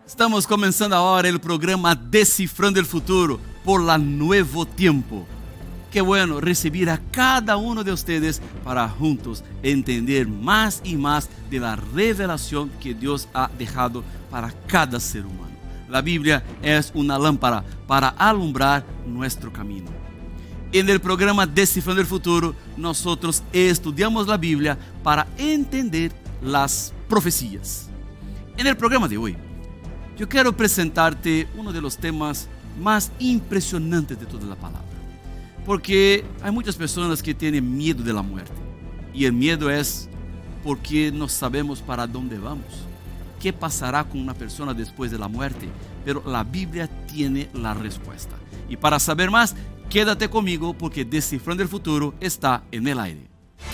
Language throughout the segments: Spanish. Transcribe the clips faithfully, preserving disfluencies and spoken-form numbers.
Estamos comenzando ahora el programa Descifrando el Futuro por la Nuevo Tiempo. Qué bueno recibir a cada uno de ustedes para juntos entender más y más de la revelación que Dios ha dejado para cada ser humano. La Biblia es una lámpara para alumbrar nuestro camino. En el programa Descifrando el Futuro, nosotros estudiamos la Biblia para entender las profecías. En el programa de hoy, yo quiero presentarte uno de los temas más impresionantes de toda la palabra. Porque hay muchas personas que tienen miedo de la muerte. Y el miedo es porque no sabemos para dónde vamos. ¿Qué pasará con una persona después de la muerte? Pero la Biblia tiene la respuesta. Y para saber más, quédate conmigo porque Descifrando el Futuro está en el aire.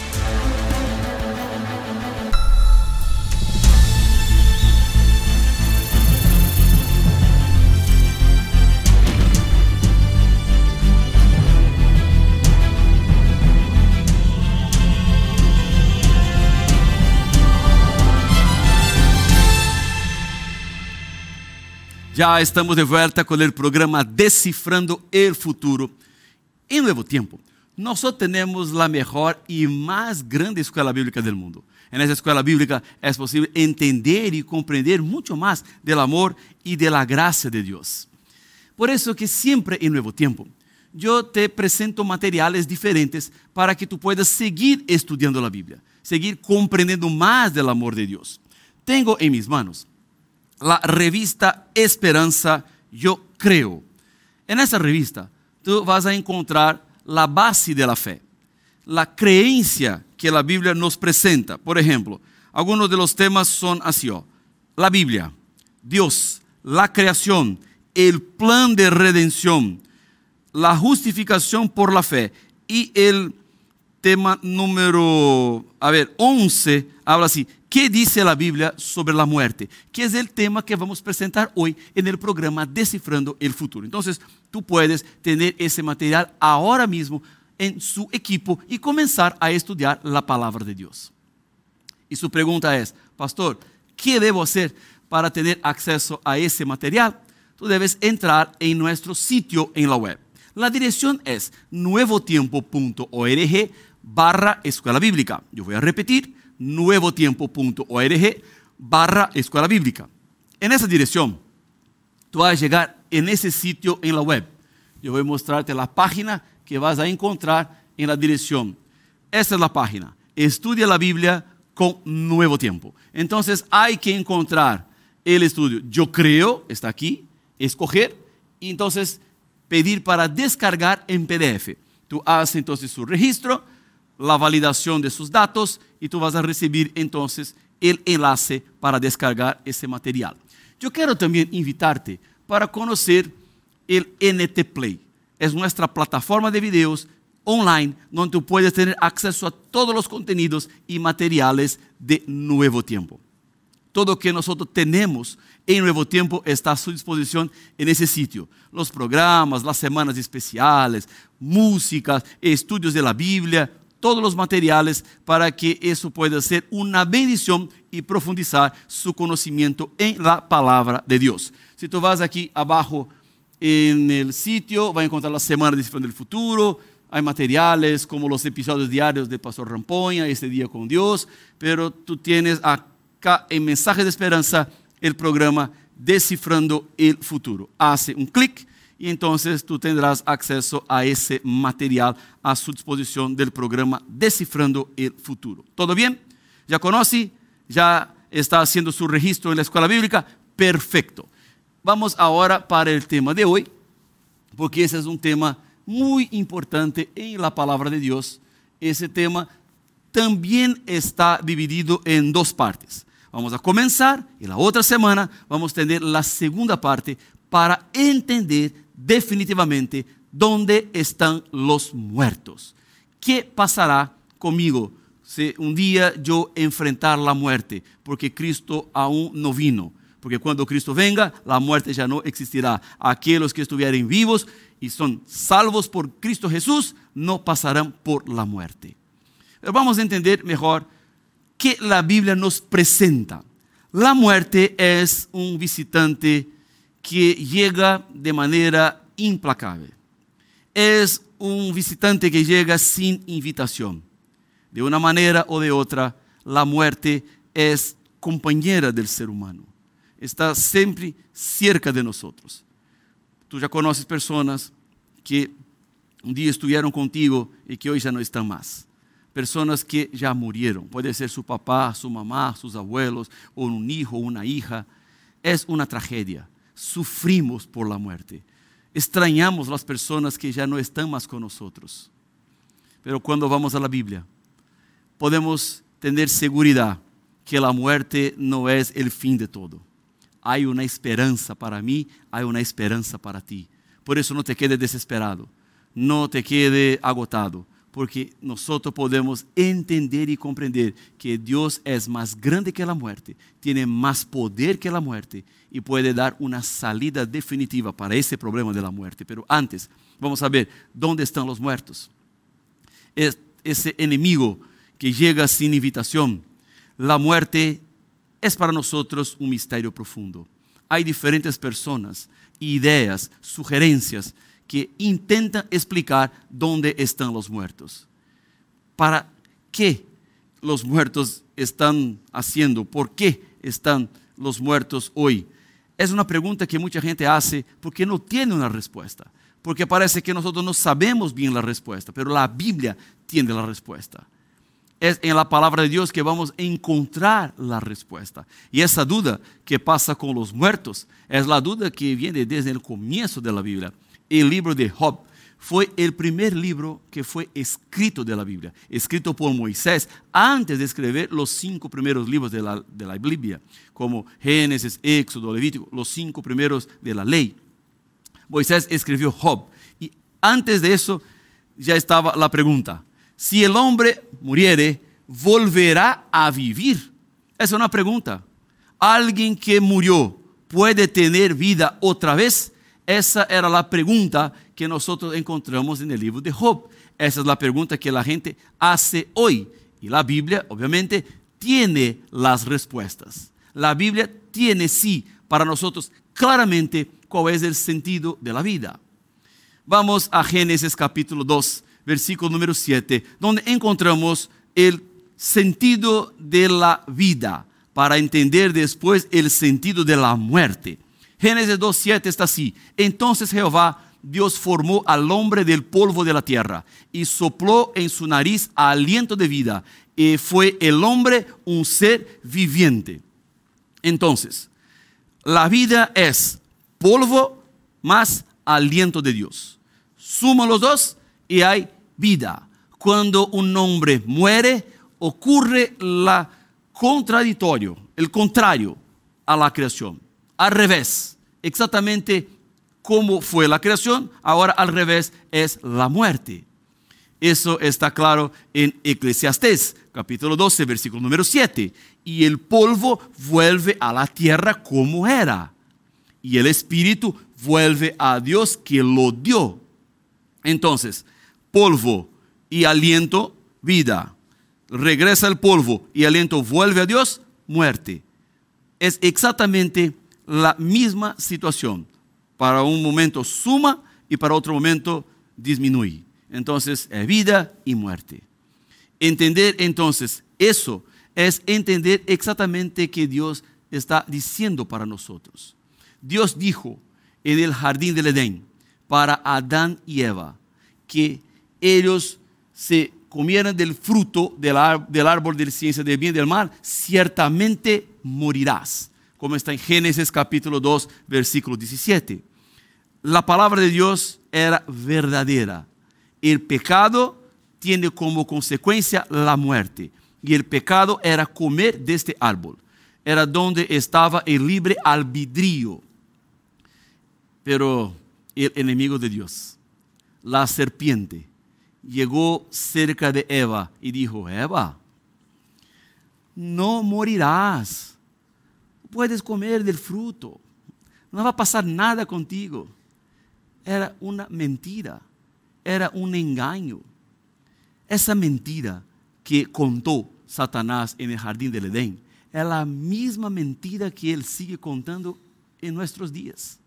Ya estamos de vuelta con el programa Descifrando el Futuro. En Nuevo Tiempo, nosotros tenemos la mejor y más grande escuela bíblica del mundo. En esa escuela bíblica es posible entender y comprender mucho más del amor y de la gracia de Dios. Por eso que siempre en Nuevo Tiempo, yo te presento materiales diferentes para que tú puedas seguir estudiando la Biblia, seguir comprendiendo más del amor de Dios. Tengo en mis manos la revista Esperanza, Yo Creo. En esa revista, tú vas a encontrar la base de la fe, la creencia que la Biblia nos presenta. Por ejemplo, algunos de los temas son así: oh, la Biblia, Dios, la creación, el plan de redención, la justificación por la fe. Y el tema número, a ver, once, habla así: ¿qué dice la Biblia sobre la muerte? Que es el tema que vamos a presentar hoy en el programa Descifrando el Futuro. Entonces, tú puedes tener ese material ahora mismo en su equipo y comenzar a estudiar la palabra de Dios. Y su pregunta es: pastor, ¿qué debo hacer para tener acceso a ese material? Tú debes entrar en nuestro sitio en la web. La dirección es nuevotiempo.org barra escuela bíblica. Yo voy a repetir: nuevotiempo.org barra escuela bíblica. En esa dirección, tú vas a llegar en ese sitio en la web. Yo voy a mostrarte la página que vas a encontrar en la dirección. Esta es la página. Estudia la Biblia con Nuevo Tiempo. Entonces hay que encontrar el estudio Yo Creo, está aquí, escoger, y entonces pedir para descargar en P D F. Tú haces entonces su registro, la validación de sus datos y tú vas a recibir entonces el enlace para descargar ese material. Yo quiero también invitarte para conocer el N T Play. Es nuestra plataforma de videos online donde tú puedes tener acceso a todos los contenidos y materiales de Nuevo Tiempo. Todo lo que nosotros tenemos en Nuevo Tiempo está a su disposición en ese sitio. Los programas, las semanas especiales, músicas, estudios de la Biblia, todos los materiales para que eso pueda ser una bendición y profundizar su conocimiento en la palabra de Dios. Si tú vas aquí abajo en el sitio, vas a encontrar la semana Descifrando el Futuro. Hay materiales como los episodios diarios de Pastor Rampoña, Este Día con Dios, pero tú tienes acá en Mensaje de Esperanza el programa Descifrando el Futuro. Hace un clic y entonces tú tendrás acceso a ese material a su disposición del programa Descifrando el Futuro. ¿Todo bien? ¿Ya conoce? ¿Ya está haciendo su registro en la escuela bíblica? Perfecto. Vamos ahora para el tema de hoy, porque ese es un tema muy importante en la palabra de Dios. Ese tema también está dividido en dos partes. Vamos a comenzar y la otra semana vamos a tener la segunda parte para entender definitivamente dónde están los muertos. ¿Qué pasará conmigo si un día yo enfrentar la muerte? Porque Cristo aún no vino. Porque cuando Cristo venga, la muerte ya no existirá. Aquellos que estuvieren vivos y son salvos por Cristo Jesús, no pasarán por la muerte. Pero vamos a entender mejor qué la Biblia nos presenta. La muerte es un visitante que llega de manera implacable. Es un visitante que llega sin invitación. De una manera o de otra, la muerte es compañera del ser humano. Está siempre cerca de nosotros. Tú ya conoces personas que un día estuvieron contigo y que hoy ya no están más. Personas que ya murieron. Puede ser su papá, su mamá, sus abuelos, o un hijo, una hija. Es una tragedia. Sufrimos por la muerte. Extrañamos las personas que ya no están más con nosotros. Pero cuando vamos a la Biblia, podemos tener seguridad que la muerte no es el fin de todo. Hay una esperanza para mí, hay una esperanza para ti. Por eso no te quedes desesperado, no te quedes agotado, porque nosotros podemos entender y comprender que Dios es más grande que la muerte, tiene más poder que la muerte y puede dar una salida definitiva para ese problema de la muerte. Pero antes, vamos a ver dónde están los muertos. Es ese enemigo que llega sin invitación. La muerte es para nosotros un misterio profundo. Hay diferentes personas, ideas, sugerencias que intentan explicar dónde están los muertos. ¿Para qué los muertos están haciendo? ¿Por qué están los muertos hoy? Es una pregunta que mucha gente hace porque no tiene una respuesta. Porque parece que nosotros no sabemos bien la respuesta, pero la Biblia tiene la respuesta. Es en la palabra de Dios que vamos a encontrar la respuesta. Y esa duda que pasa con los muertos es la duda que viene desde el comienzo de la Biblia. El libro de Job fue el primer libro que fue escrito de la Biblia, escrito por Moisés antes de escribir los cinco primeros libros de la, de la Biblia, como Génesis, Éxodo, Levítico, los cinco primeros de la ley. Moisés escribió Job y antes de eso ya estaba la pregunta: si el hombre muriere, ¿volverá a vivir? Esa es una pregunta. ¿Alguien que murió puede tener vida otra vez? Esa era la pregunta que nosotros encontramos en el libro de Job. Esa es la pregunta que la gente hace hoy. Y la Biblia, obviamente, tiene las respuestas. La Biblia tiene, sí, para nosotros claramente cuál es el sentido de la vida. Vamos a Génesis capítulo dos, versículo número siete, donde encontramos el sentido de la vida, para entender después el sentido de la muerte. Génesis dos, siete está así: entonces Jehová Dios formó al hombre del polvo de la tierra y sopló en su nariz aliento de vida, y fue el hombre un ser viviente. Entonces, la vida es polvo más aliento de Dios. Suma los dos y hay vida. Cuando un hombre muere, ocurre la contradictorio, el contrario a la creación. Al revés, exactamente como fue la creación, ahora al revés es la muerte. Eso está claro en Eclesiastés, capítulo doce, versículo número siete. Y el polvo vuelve a la tierra como era, y el espíritu vuelve a Dios que lo dio. Entonces, polvo y aliento, vida. Regresa el polvo y aliento vuelve a Dios, muerte. Es exactamente la misma situación. Para un momento suma y para otro momento disminuye. Entonces, es vida y muerte. Entender entonces eso es entender exactamente que Dios está diciendo para nosotros. Dios dijo en el jardín del Edén para Adán y Eva que ellos se comieran del fruto del, ar- del árbol de la ciencia del bien y del mal, ciertamente morirás. Como está en Génesis capítulo dos, versículo diecisiete. La palabra de Dios era verdadera. El pecado tiene como consecuencia la muerte. Y el pecado era comer de este árbol. Era donde estaba el libre albedrío. Pero el enemigo de Dios, la serpiente, llegó cerca de Eva y dijo: Eva, no morirás. Puedes comer del fruto. No va a pasar nada contigo. Era una mentira. Era un engaño. Esa mentira que contó Satanás en el jardín del Edén es la misma mentira que Él sigue contando en nuestros días.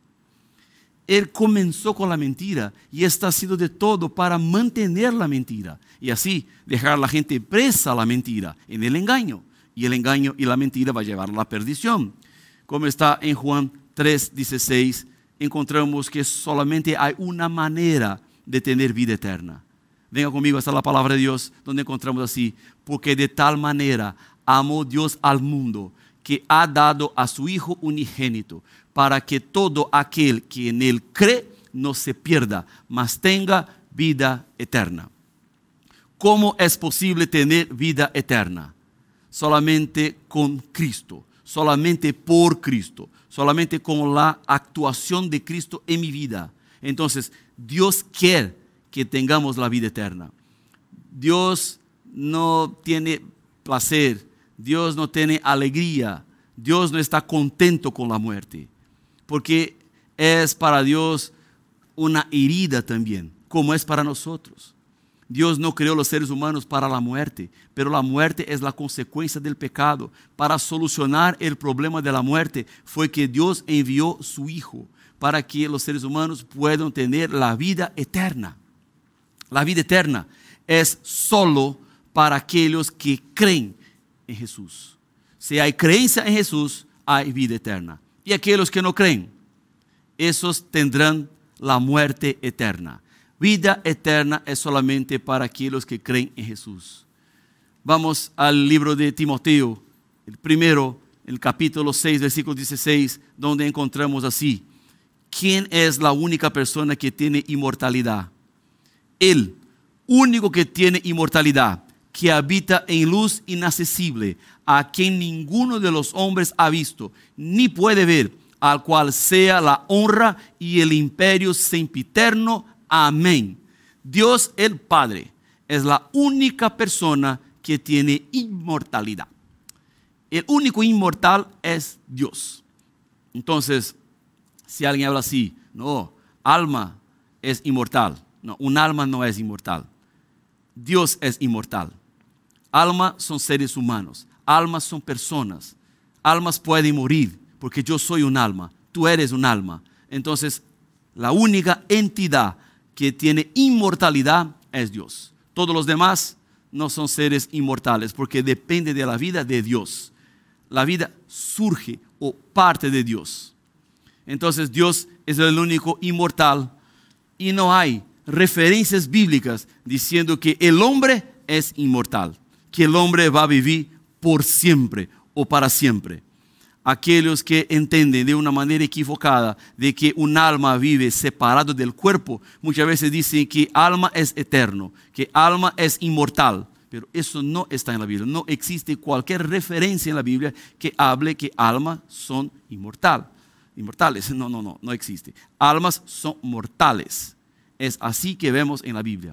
Él comenzó con la mentira y está haciendo de todo para mantener la mentira y así dejar a la gente presa a la mentira, en el engaño. Y el engaño y la mentira va a llevar a la perdición. Como está en Juan tres dieciséis, encontramos que solamente hay una manera de tener vida eterna. Venga conmigo, esta es la palabra de Dios, donde encontramos así: porque de tal manera amó Dios al mundo, que ha dado a su Hijo unigénito, para que todo aquel que en Él cree no se pierda, mas tenga vida eterna. ¿Cómo es posible tener vida eterna? Solamente con Cristo, solamente por Cristo, solamente con la actuación de Cristo en mi vida. Entonces, Dios quiere que tengamos la vida eterna. Dios no tiene placer, Dios no tiene alegría, Dios no está contento con la muerte, porque es para Dios una herida también, como es para nosotros. Dios no creó los seres humanos para la muerte, pero la muerte es la consecuencia del pecado. Para solucionar el problema de la muerte fue que Dios envió su Hijo para que los seres humanos puedan tener la vida eterna. La vida eterna es solo para aquellos que creen en Jesús. Si hay creencia en Jesús, hay vida eterna. Y aquellos que no creen, esos tendrán la muerte eterna. Vida eterna es solamente para aquellos que creen en Jesús. Vamos al libro de Timoteo, el primero, el capítulo seis, versículo dieciséis, donde encontramos así: ¿quién es la única persona que tiene inmortalidad? El único que tiene inmortalidad, que habita en luz inaccesible, a quien ninguno de los hombres ha visto, ni puede ver, al cual sea la honra y el imperio sempiterno. Amén. Dios el Padre es la única persona que tiene inmortalidad. El único inmortal es Dios. Entonces, si alguien habla así: no, alma es inmortal. No, un alma no es inmortal. Dios es inmortal. Alma son seres humanos. Almas son personas. Almas pueden morir, porque yo soy un alma. Tú eres un alma. Entonces, la única entidad que tiene inmortalidad es Dios. Todos los demás no son seres inmortales, porque depende de la vida de Dios. La vida surge o parte de Dios. Entonces Dios es el único inmortal y no hay referencias bíblicas diciendo que el hombre es inmortal, que el hombre va a vivir por siempre o para siempre. Aquellos que entienden de una manera equivocada de que un alma vive separado del cuerpo, muchas veces dicen que alma es eterno, que alma es inmortal, pero eso no está en la Biblia. No existe cualquier referencia en la Biblia que hable que almas son inmortal, inmortales. No, no, no, no existe. Almas son mortales. Es así que vemos en la Biblia.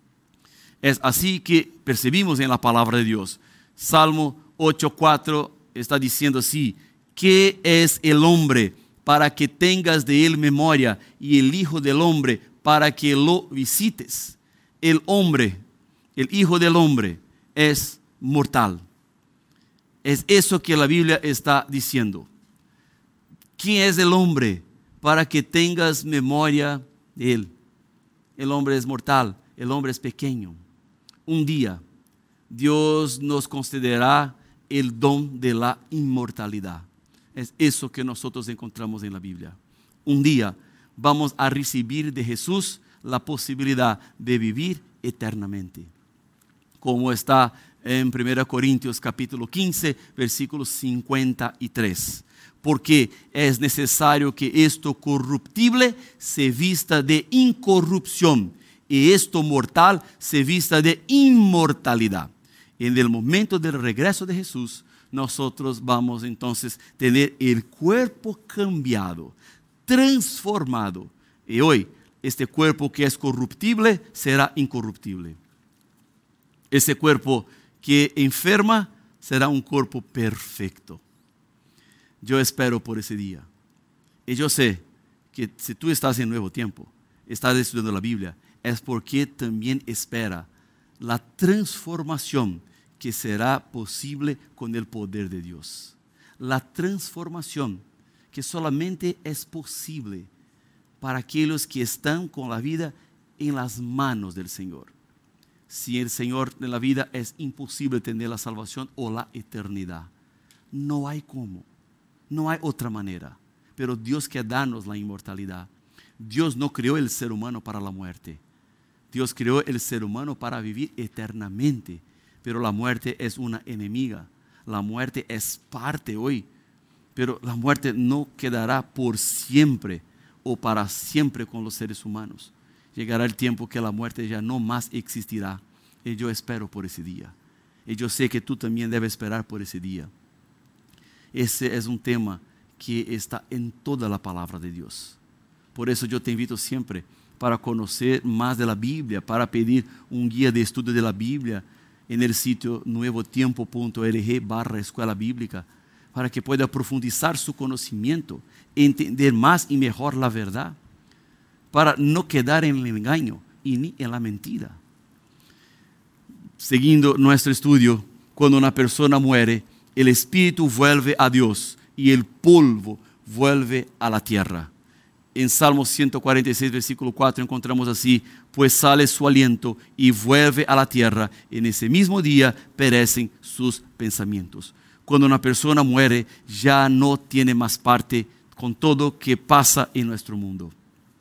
Es así que percibimos en la palabra de Dios. Salmo ocho cuatro está diciendo así: ¿qué es el hombre para que tengas de él memoria, y el hijo del hombre para que lo visites? El hombre, el hijo del hombre, es mortal. Es eso que la Biblia está diciendo. ¿Quién es el hombre para que tengas memoria de él? El hombre es mortal, el hombre es pequeño. Un día Dios nos concederá el don de la inmortalidad. Es eso que nosotros encontramos en la Biblia. Un día vamos a recibir de Jesús la posibilidad de vivir eternamente. Como está en primera Corintios capítulo quince, versículo cincuenta y tres. Porque es necesario que esto corruptible se vista de incorrupción y esto mortal se vista de inmortalidad. En el momento del regreso de Jesús, nosotros vamos entonces a tener el cuerpo cambiado, transformado. Y hoy, este cuerpo que es corruptible será incorruptible. Ese cuerpo que enferma será un cuerpo perfecto. Yo espero por ese día. Y yo sé que si tú estás en Nuevo Tiempo, estás estudiando la Biblia, es porque también espera la transformación que será posible con el poder de Dios. La transformación que solamente es posible para aquellos que están con la vida en las manos del Señor. Si el Señor de la vida, es imposible tener la salvación o la eternidad. No hay cómo, no hay otra manera. Pero Dios quiere darnos la inmortalidad. Dios no creó el ser humano para la muerte. Dios creó el ser humano para vivir eternamente. Pero la muerte es una enemiga. La muerte es parte hoy. Pero la muerte no quedará por siempre o para siempre con los seres humanos. Llegará el tiempo que la muerte ya no más existirá. Y yo espero por ese día. Y yo sé que tú también debes esperar por ese día. Ese es un tema que está en toda la palabra de Dios. Por eso yo te invito siempre para conocer más de la Biblia, para pedir un guía de estudio de la Biblia en el sitio nuevotiempo punto org barra escuela bíblica, para que pueda profundizar su conocimiento, entender más y mejor la verdad, para no quedar en el engaño y ni en la mentira. Siguiendo nuestro estudio, cuando una persona muere, el espíritu vuelve a Dios y el polvo vuelve a la tierra. En Salmo ciento cuarenta y seis, versículo cuatro, encontramos así: pues sale su aliento y vuelve a la tierra. En ese mismo día perecen sus pensamientos. Cuando una persona muere, ya no tiene más parte con todo que pasa en nuestro mundo.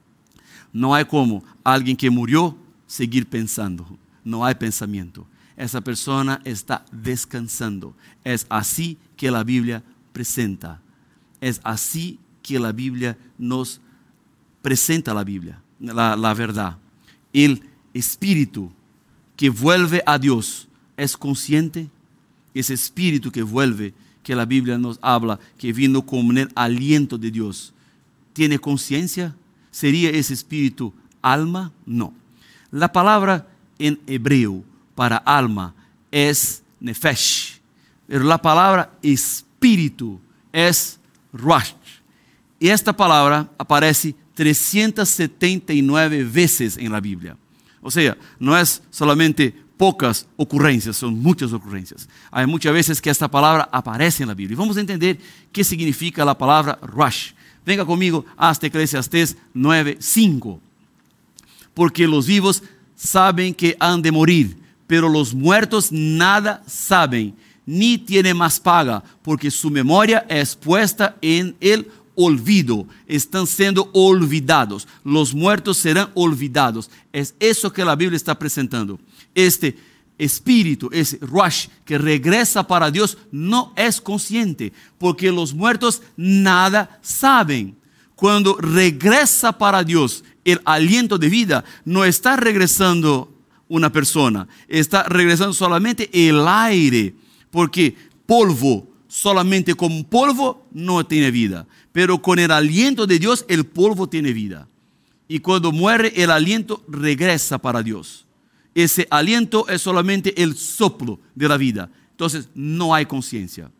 No hay como alguien que murió seguir pensando. No hay pensamiento. Esa persona está descansando. Es así que la Biblia presenta. Es así que la Biblia nos presenta la Biblia, la, la verdad. El espíritu que vuelve a Dios es consciente. Ese espíritu que vuelve, que la Biblia nos habla, que vino con el aliento de Dios, ¿tiene conciencia? ¿Sería ese espíritu alma? No. La palabra en hebreo para alma es nefesh, pero la palabra espíritu es ruach. Y esta palabra aparece trescientas setenta y nueve veces en la Biblia. O sea, no es solamente pocas ocurrencias, son muchas ocurrencias. Hay muchas veces que esta palabra aparece en la Biblia. Vamos a entender qué significa la palabra ruach. Venga conmigo hasta Eclesiastés nueve, cinco. Porque los vivos saben que han de morir, pero los muertos nada saben, ni tienen más paga, porque su memoria es puesta en el olvido. Están siendo olvidados. Los muertos serán olvidados. Es eso que la Biblia está presentando. Este espíritu, ese ruach que regresa para Dios, no es consciente, porque los muertos nada saben. Cuando regresa para Dios el aliento de vida, no está regresando una persona, está regresando solamente el aire, porque polvo, solamente con polvo no tiene vida, pero con el aliento de Dios el polvo tiene vida. Y cuando muere el aliento regresa para Dios. Ese aliento es solamente el soplo de la vida. Entonces no hay conciencia.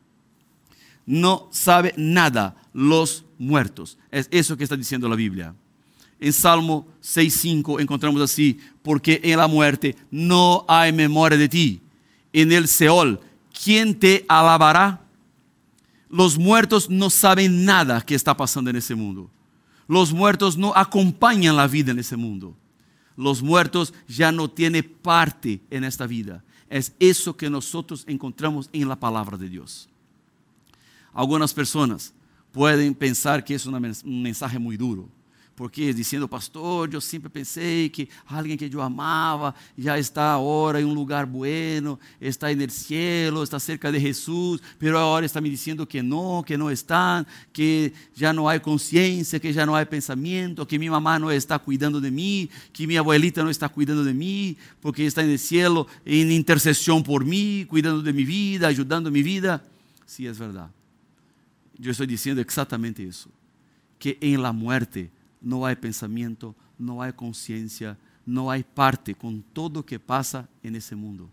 No sabe nada los muertos. Es eso que está diciendo la Biblia. En Salmo seis, cinco encontramos así: porque en la muerte no hay memoria de ti. En el Seol, ¿quién te alabará? Los muertos no saben nada que está pasando en ese mundo. Los muertos no acompañan la vida en ese mundo. Los muertos ya no tienen parte en esta vida. Es eso que nosotros encontramos en la palabra de Dios. Algunas personas pueden pensar que es una, un mensaje muy duro, porque diciendo: pastor, yo siempre pensé que alguien que yo amaba ya está ahora en un lugar bueno, está en el cielo, está cerca de Jesús, pero ahora está me diciendo que no, que no están, que ya no hay conciencia, que ya no hay pensamiento, que mi mamá no está cuidando de mí, que mi abuelita no está cuidando de mí, porque está en el cielo en intercesión por mí, cuidando de mi vida, ayudando mi vida. Sí, es verdad. Yo estoy diciendo exactamente eso, que en la muerte no hay pensamiento, no hay conciencia, no hay parte con todo lo que pasa en ese mundo.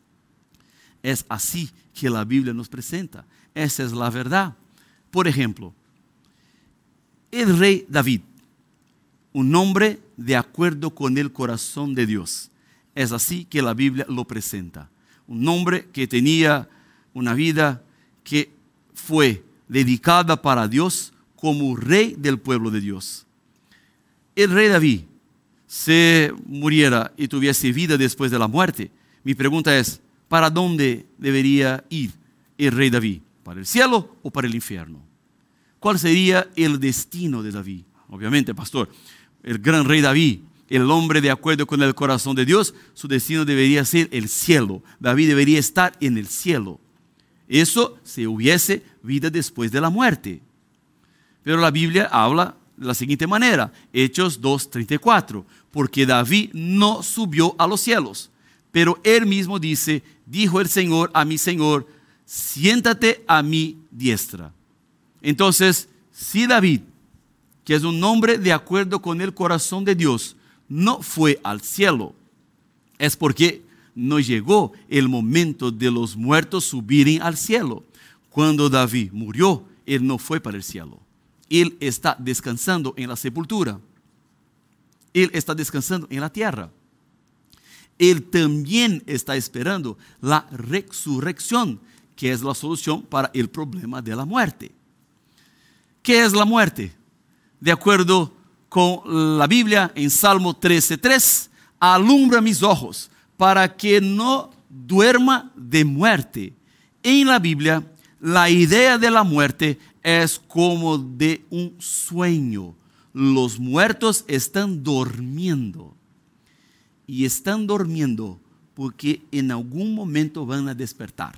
Es así que la Biblia nos presenta. Esa es la verdad. Por ejemplo, el rey David, un hombre de acuerdo con el corazón de Dios. Es así que la Biblia lo presenta. un hombre que tenía una vida que fue dedicada para Dios como rey del pueblo de Dios. El rey David se muriera y tuviese vida después de la muerte. Mi pregunta es, ¿para dónde debería ir el rey David? ¿Para el cielo o para el infierno? ¿Cuál sería el destino de David? Obviamente, pastor, el gran rey David, el hombre de acuerdo con el corazón de Dios, su destino debería ser el cielo. David debería estar en el cielo. Eso si hubiese vida después de la muerte. Pero la Biblia habla de la siguiente manera, Hechos dos treinta y cuatro, porque David no subió a los cielos, pero él mismo dice, dijo el Señor a mi Señor, siéntate a mi diestra. Entonces, si David, que es un hombre de acuerdo con el corazón de Dios, no fue al cielo, es porque no llegó el momento de los muertos subirem al cielo. Cuando David murió, él no fue para el cielo. Él está descansando en la sepultura. Él está descansando en la tierra. Él también está esperando la resurrección, que es la solución para el problema de la muerte. ¿Qué es la muerte? De acuerdo con la Biblia, en Salmo trece tres, alumbra mis ojos para que no duerma de muerte. En la Biblia, la idea de la muerte es como de un sueño. Los muertos están durmiendo. Y están durmiendo porque en algún momento van a despertar.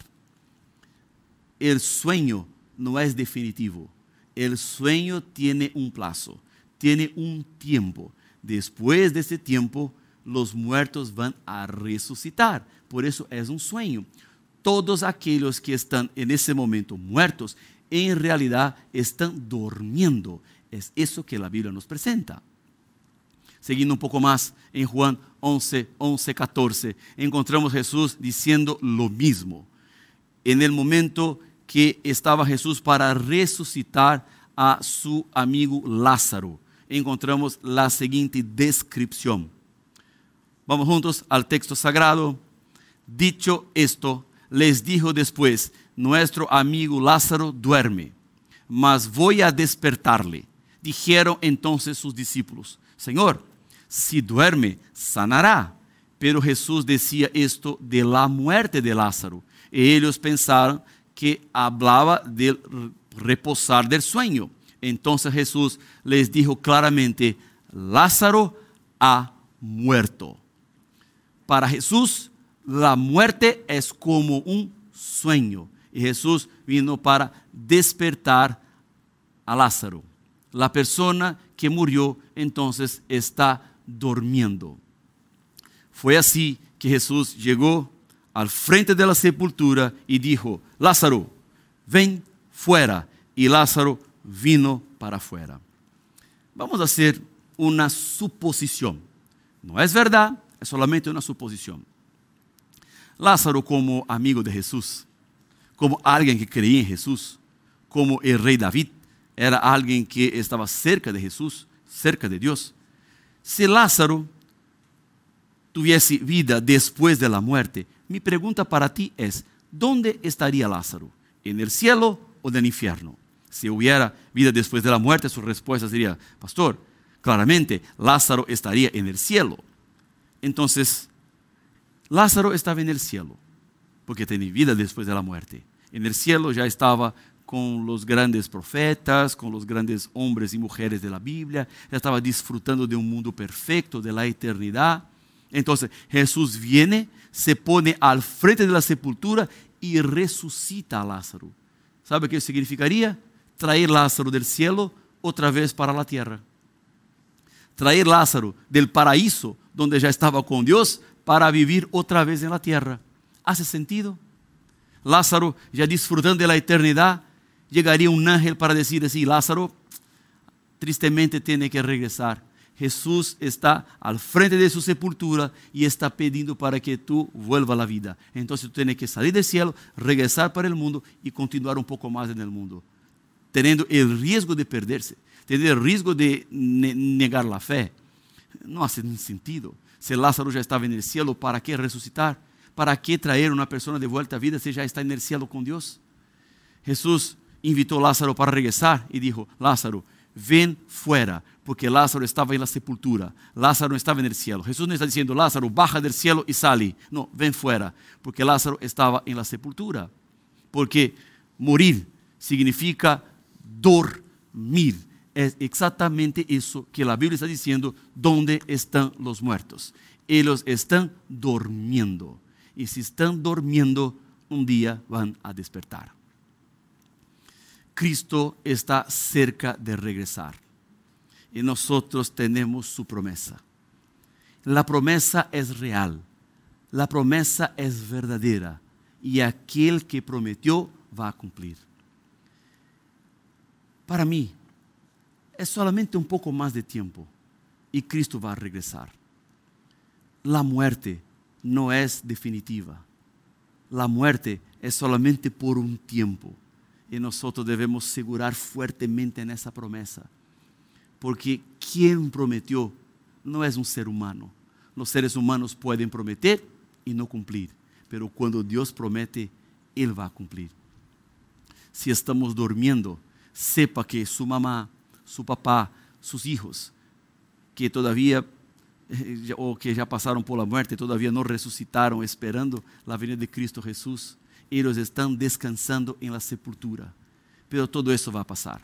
El sueño no es definitivo. El sueño tiene un plazo, tiene un tiempo. Después de ese tiempo, los muertos van a resucitar. Por eso es un sueño. Todos aquellos que están en ese momento muertos, en realidad están durmiendo. Es eso que la Biblia nos presenta. Seguindo un poco más, en Juan once, once, catorce, encontramos a Jesús diciendo lo mismo. En el momento que estaba Jesús para resucitar a su amigo Lázaro, encontramos la siguiente descripción. Vamos juntos al texto sagrado. Dicho esto, les dijo después, nuestro amigo Lázaro duerme, mas voy a despertarle. Dijeron entonces sus discípulos, Señor, si duerme, sanará. Pero Jesús decía esto de la muerte de Lázaro. Y ellos pensaron que hablaba del reposar del sueño. Entonces Jesús les dijo claramente, Lázaro ha muerto. Para Jesús, la muerte es como un sueño. Y Jesús vino para despertar a Lázaro. La persona que murió entonces está durmiendo. Fue así que Jesús llegó al frente de la sepultura y dijo, Lázaro, ven fuera. Y Lázaro vino para afuera. Vamos a hacer una suposición. No es verdad, es solamente una suposición. Lázaro, como amigo de Jesús, como alguien que creía en Jesús, como el rey David, era alguien que estaba cerca de Jesús, cerca de Dios. Si Lázaro tuviese vida después de la muerte, mi pregunta para ti es, ¿dónde estaría Lázaro? ¿En el cielo o en el infierno? Si hubiera vida después de la muerte, su respuesta sería, pastor, claramente Lázaro estaría en el cielo. Entonces, Lázaro estaba en el cielo, porque tenía vida después de la muerte. En el cielo ya estaba con los grandes profetas, con los grandes hombres y mujeres de la Biblia, ya estaba disfrutando de un mundo perfecto, de la eternidad. Entonces Jesús viene, se pone al frente de la sepultura y resucita a Lázaro. ¿Sabe qué significaría? Traer Lázaro del cielo otra vez para la tierra. Traer Lázaro del paraíso, donde ya estaba con Dios, para vivir otra vez en la tierra. ¿Hace sentido? Lázaro, ya disfrutando de la eternidad, llegaría un ángel para decir así, Lázaro, tristemente tiene que regresar. Jesús está al frente de su sepultura y está pidiendo para que tú vuelvas a la vida. Entonces tú tienes que salir del cielo, regresar para el mundo y continuar un poco más en el mundo, teniendo el riesgo de perderse, teniendo el riesgo de ne- negar la fe. No hace sentido. Si Lázaro ya estaba en el cielo, ¿para qué resucitar? ¿Para qué traer una persona de vuelta a vida si ya está en el cielo con Dios? Jesús invitó a Lázaro para regresar y dijo, Lázaro, ven fuera, porque Lázaro estaba en la sepultura. Lázaro no estaba en el cielo. Jesús no está diciendo, Lázaro, baja del cielo y sale. No, ven fuera, porque Lázaro estaba en la sepultura. Porque morir significa dormir. Es exactamente eso que la Biblia está diciendo, ¿dónde están los muertos? Ellos están durmiendo. Y si están durmiendo, un día van a despertar. Cristo está cerca de regresar. Y nosotros tenemos su promesa. La promesa es real. La promesa es verdadera. Y aquel que prometió va a cumplir. Para mí, es solamente un poco más de tiempo y Cristo va a regresar. La muerte no es definitiva. La muerte es solamente por un tiempo. Y nosotros debemos segurar fuertemente en esa promesa. Porque quien prometió no es un ser humano. Los seres humanos pueden prometer y no cumplir. Pero cuando Dios promete, Él va a cumplir. Si estamos durmiendo, sepa que su mamá, su papá, sus hijos, que todavía o que ya pasaron por la muerte, todavía no resucitaron esperando la venida de Cristo Jesús, ellos están descansando en la sepultura. Pero todo eso va a pasar.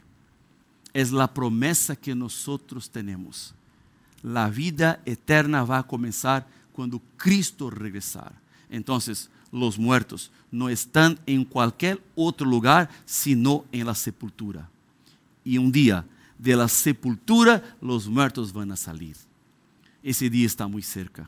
Es la promesa que nosotros tenemos. La vida eterna va a comenzar cuando Cristo regresar. Entonces, los muertos no están en cualquier otro lugar sino en la sepultura. Y un día, de la sepultura, los muertos van a salir. Ese día está muy cerca.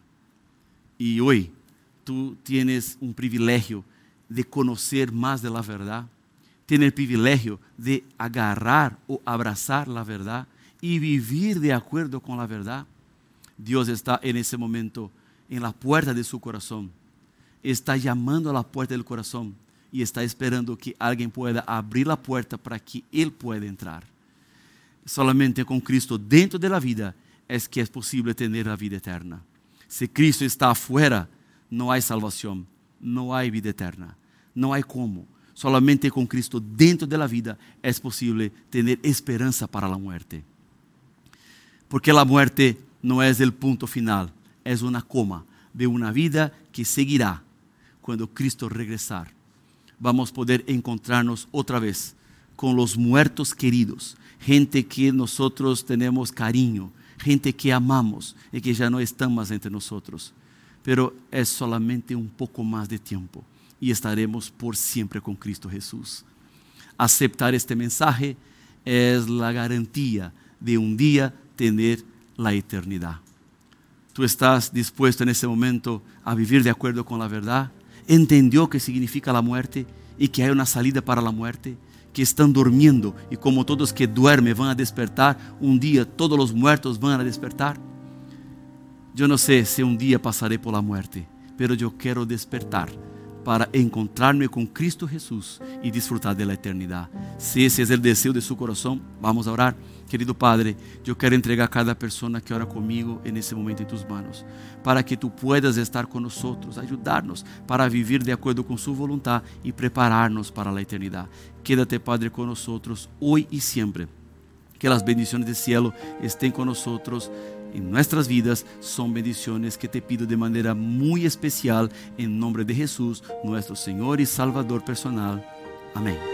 Y hoy, tú tienes un privilegio de conocer más de la verdad. Tienes el privilegio de agarrar o abrazar la verdad y vivir de acuerdo con la verdad. Dios está en ese momento en la puerta de su corazón. Está llamando a la puerta del corazón y está esperando que alguien pueda abrir la puerta para que Él pueda entrar. Solamente con Cristo dentro de la vida es que es posible tener la vida eterna. Si Cristo está afuera, no hay salvación, no hay vida eterna, no hay cómo. Solamente con Cristo dentro de la vida es posible tener esperanza para la muerte. Porque la muerte no es el punto final, es una coma de una vida que seguirá cuando Cristo regresar. Vamos a poder encontrarnos otra vez con los muertos queridos, gente que nosotros tenemos cariño, gente que amamos y que ya no están más entre nosotros. Pero es solamente un poco más de tiempo y estaremos por siempre con Cristo Jesús. Aceptar este mensaje es la garantía de un día tener la eternidad. ¿Tú estás dispuesto en ese momento a vivir de acuerdo con la verdad? ¿Entendió qué significa la muerte y que hay una salida para la muerte? Que están durmiendo y como todos que duermen van a despertar, un día todos los muertos van a despertar. Yo no sé si un día pasaré por la muerte, pero yo quiero despertar para encontrarme con Cristo Jesús y disfrutar de la eternidad. Si ese es el deseo de su corazón, vamos a orar. Querido Padre, yo quiero entregar a cada persona que ora conmigo en ese momento en tus manos, para que tú puedas estar con nosotros, ayudarnos para vivir de acuerdo con su voluntad y prepararnos para la eternidad. Quédate, Padre, con nosotros hoy y siempre. Que las bendiciones del cielo estén con nosotros en nuestras vidas. Son bendiciones que te pido de manera muy especial en nombre de Jesús, nuestro Señor y Salvador personal. Amén.